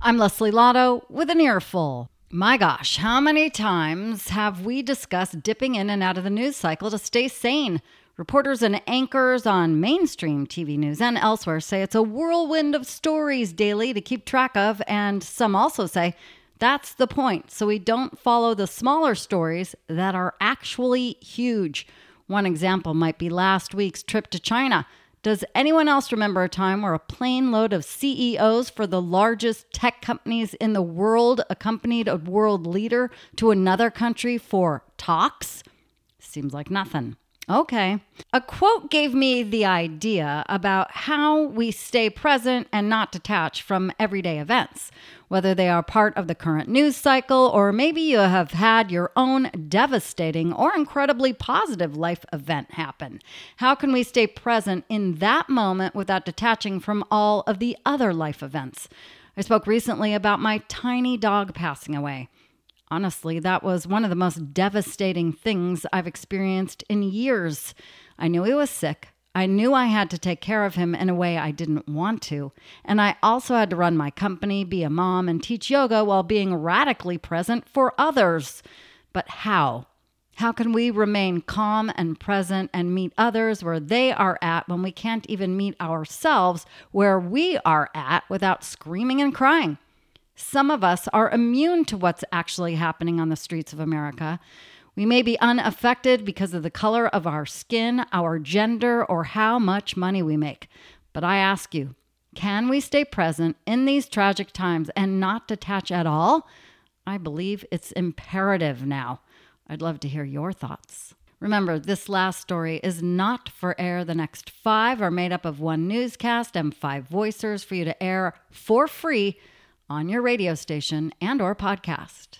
I'm Leslie Lotto with an earful. My gosh, how many times have we discussed dipping in and out of the news cycle to stay sane? Reporters and anchors on mainstream TV news and elsewhere say it's a whirlwind of stories daily to keep track of, and some also say that's the point, so we don't follow the smaller stories that are actually huge. One example might be last week's trip to China. Does anyone else remember a time where a plane load of CEOs for the largest tech companies in the world accompanied a world leader to another country for talks? Seems like nothing. Okay. A quote gave me the idea about how we stay present and not detach from everyday events, whether they are part of the current news cycle or maybe you have had your own devastating or incredibly positive life event happen. How can we stay present in that moment without detaching from all of the other life events? I spoke recently about my tiny dog passing away. Honestly, that was one of the most devastating things I've experienced in years. I knew he was sick. I knew I had to take care of him in a way I didn't want to. And I also had to run my company, be a mom, and teach yoga while being radically present for others. But how? How can we remain calm and present and meet others where they are at when we can't even meet ourselves where we are at without screaming and crying? Some of us are immune to what's actually happening on the streets of America. We may be unaffected because of the color of our skin, our gender, or how much money we make. But I ask you, can we stay present in these tragic times and not detach at all? I believe it's imperative now. I'd love to hear your thoughts. Remember, this last story is not for air. The next 5 are made up of one newscast and 5 voicers for you to air for free on your radio station and or podcast.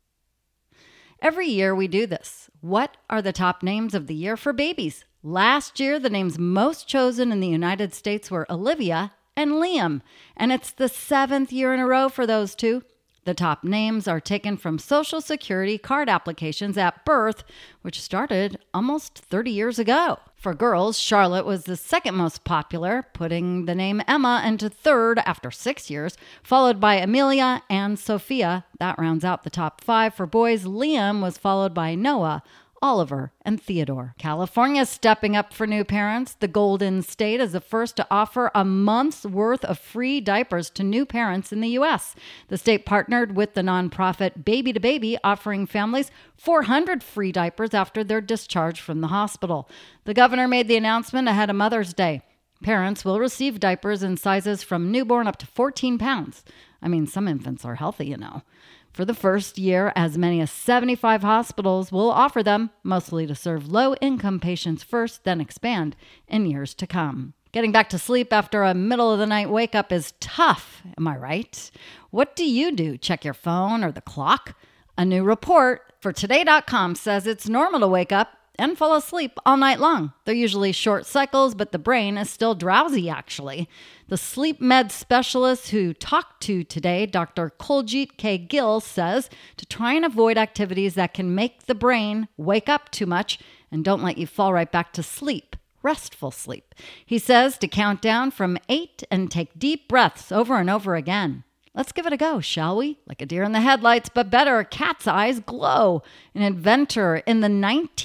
Every year we do this. What are the top names of the year for babies? Last year, the names most chosen in the United States were Olivia and Liam, and it's the 7th year in a row for those two. The top names are taken from Social Security card applications at birth, which started almost 30 years ago. For girls, Charlotte was the second most popular, putting the name Emma into 3rd after 6 years, followed by Amelia and Sophia. That rounds out the top 5. For boys, Liam was followed by Noah, Oliver, and Theodore. California is stepping up for new parents. The Golden State is the first to offer a month's worth of free diapers to new parents in the U.S. The state partnered with the nonprofit Baby to Baby, offering families 400 free diapers after their discharge from the hospital. The governor made the announcement ahead of Mother's Day. Parents will receive diapers in sizes from newborn up to 14 pounds. I mean, some infants are healthy, you know. For the first year, as many as 75 hospitals will offer them, mostly to serve low-income patients first, then expand in years to come. Getting back to sleep after a middle-of-the-night wake-up is tough, am I right? What do you do? Check your phone or the clock? A new report for Today.com says it's normal to wake up and fall asleep all night long. They're usually short cycles, but the brain is still drowsy, actually. The sleep med specialist who talked to Today, Dr. Kuljit K. Gill, says to try and avoid activities that can make the brain wake up too much and don't let you fall right back to sleep, restful sleep. He says to count down from 8 and take deep breaths over and over again. Let's give it a go, shall we? Like a deer in the headlights, but better, cat's eyes glow. An inventor in the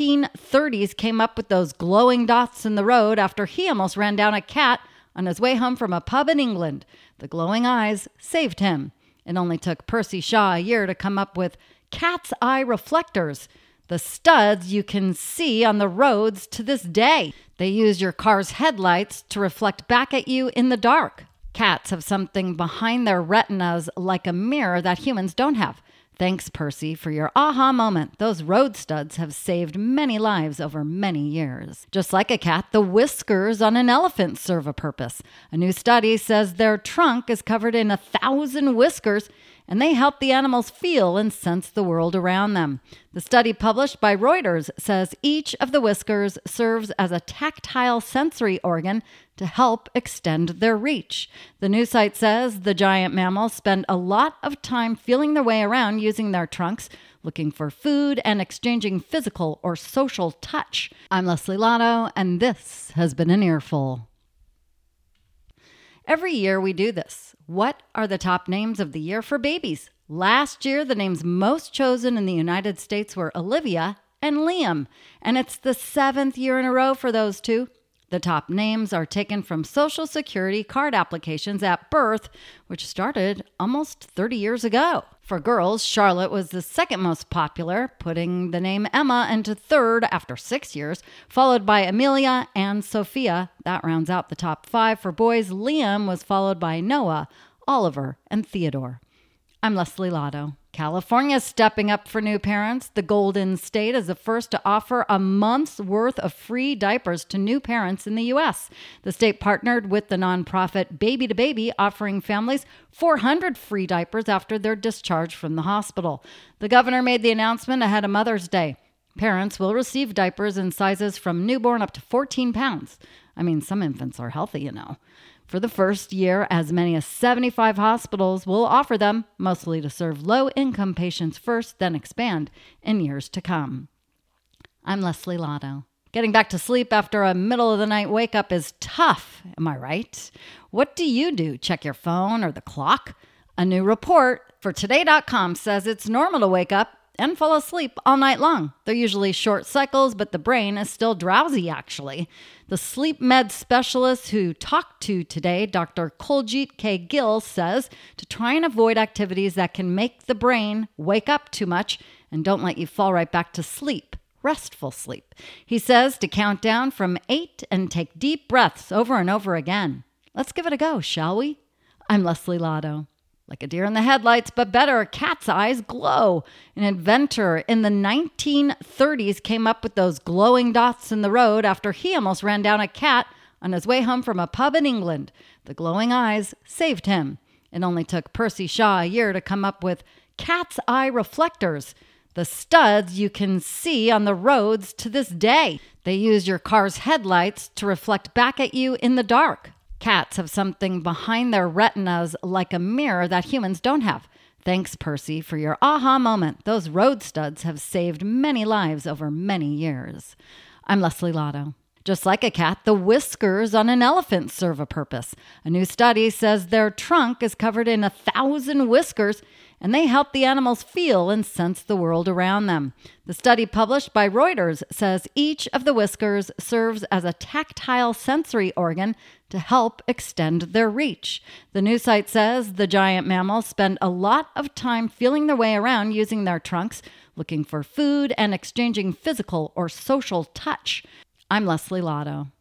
1930s came up with those glowing dots in the road after he almost ran down a cat on his way home from a pub in England. The glowing eyes saved him. It only took Percy Shaw a year to come up with cat's eye reflectors, the studs you can see on the roads to this day. They use your car's headlights to reflect back at you in the dark. Cats have something behind their retinas like a mirror that humans don't have. Thanks, Percy, for your aha moment. Those road studs have saved many lives over many years. Just like a cat, the whiskers on an elephant serve a purpose. A new study says their trunk is covered in 1,000 whiskers, and they help the animals feel and sense the world around them. The study published by Reuters says each of the whiskers serves as a tactile sensory organ to help extend their reach. The news site says the giant mammals spend a lot of time feeling their way around using their trunks, looking for food and exchanging physical or social touch. I'm Leslie Lotto, and this has been an Earful. Every year we do this. What are the top names of the year for babies? Last year, the names most chosen in the United States were Olivia and Liam, and it's the 7th year in a row for those two. The top names are taken from Social Security card applications at birth, which started almost 30 years ago. For girls, Charlotte was the second most popular, putting the name Emma into third after 6 years, followed by Amelia and Sophia. That rounds out the top 5. For boys, Liam was followed by Noah, Oliver, and Theodore. I'm Leslie Lotto. California is stepping up for new parents. The Golden State is the first to offer a month's worth of free diapers to new parents in the U.S. The state partnered with the nonprofit Baby to Baby, offering families 400 free diapers after their discharge from the hospital. The governor made the announcement ahead of Mother's Day. Parents will receive diapers in sizes from newborn up to 14 pounds. I mean, some infants are healthy, you know. For the first year, as many as 75 hospitals will offer them, mostly to serve low-income patients first, then expand in years to come. I'm Leslie Lotto. Getting back to sleep after a middle-of-the-night wake-up is tough, am I right? What do you do? Check your phone or the clock? A new report for Today.com says it's normal to wake up and fall asleep all night long. They're usually short cycles, but the brain is still drowsy, actually. The sleep med specialist who talked to Today, Dr. Kuljit K. Gill, says to try and avoid activities that can make the brain wake up too much and don't let you fall right back to sleep, restful sleep. He says to count down from 8 and take deep breaths over and over again. Let's give it a go, shall we? I'm Leslie Lotto. Like a deer in the headlights, but better, a cat's eyes glow. An inventor in the 1930s came up with those glowing dots in the road after he almost ran down a cat on his way home from a pub in England. The glowing eyes saved him. It only took Percy Shaw a year to come up with cat's eye reflectors, the studs you can see on the roads to this day. They use your car's headlights to reflect back at you in the dark. Cats have something behind their retinas like a mirror that humans don't have. Thanks, Percy, for your aha moment. Those road studs have saved many lives over many years. I'm Leslie Lotto. Just like a cat, the whiskers on an elephant serve a purpose. A new study says their trunk is covered in 1,000 whiskers, and they help the animals feel and sense the world around them. The study published by Reuters says each of the whiskers serves as a tactile sensory organ to help extend their reach. The news site says the giant mammals spend a lot of time feeling their way around using their trunks, looking for food and exchanging physical or social touch. I'm Leslie Lotto.